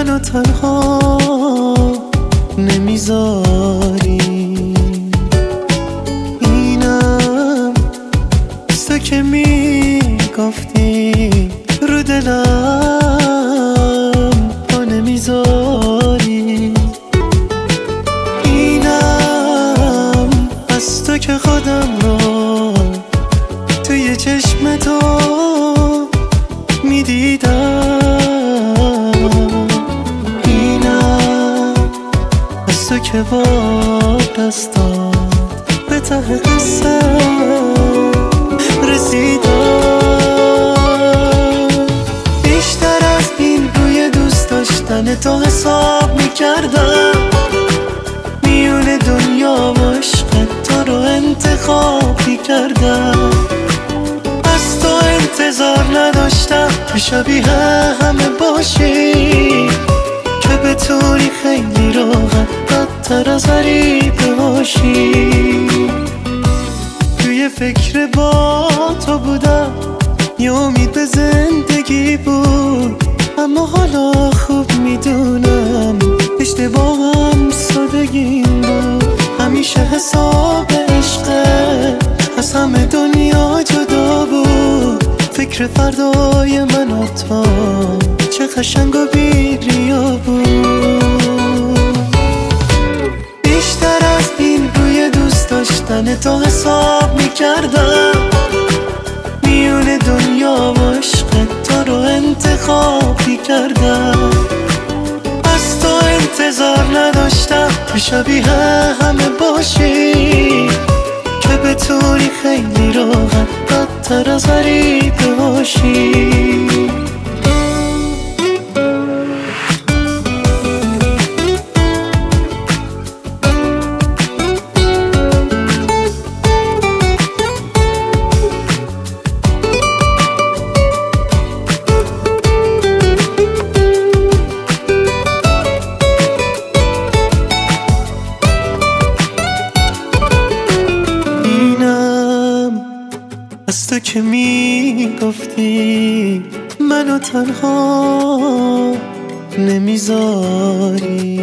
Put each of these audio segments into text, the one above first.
منو تنها نمیذاری. اینم تو که میگفتی رو دلم پا نمیذاری. اینم از تو که خودم رو توی چشم تو میدیدم. اینم از تو که با دستات به ته قصه رسیدم. بیشتر از این روی دوست داشتن تو حساب میکردم. میون دنیا و عشق تو رو انتخاب میکردم. از تو انتظار نداشتم که شبیه همه باشی، که بتونی خیلی راحت بدتر از غریبه باشی. توی فکر با تو بودم، یه امید به زندگی بود، اما حالا خوب میدونم اشتباهم سادگیم بود. همیشه حساب عشقه از همه دنیا جدا بود. فکر فردای من و تو چه قشنگ و بی ریا بود. بیشتر از این روی دوست داشتن تو حساب میکردم. میون دنیا و عشق تو رو انتخاب میکردم. از تو انتظار نداشتم که شبیه همه باشی، که بتونی خیلی راحت بدتر از غریبه باشی. از تو که میگفتی منو تنها نمیذاری.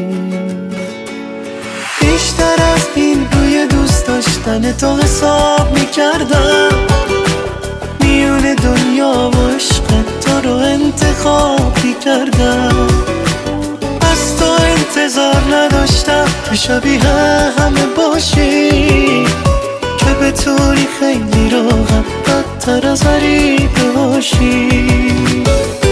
بیشتر از این روی دوست داشتن تو حساب میکردم. میون دنیا و عشق تو رو انتخاب میکردم. از تو انتظار نداشتم که شبیه همه باشی، که بتونی خیلی راحت بدتر از غریبه باشی.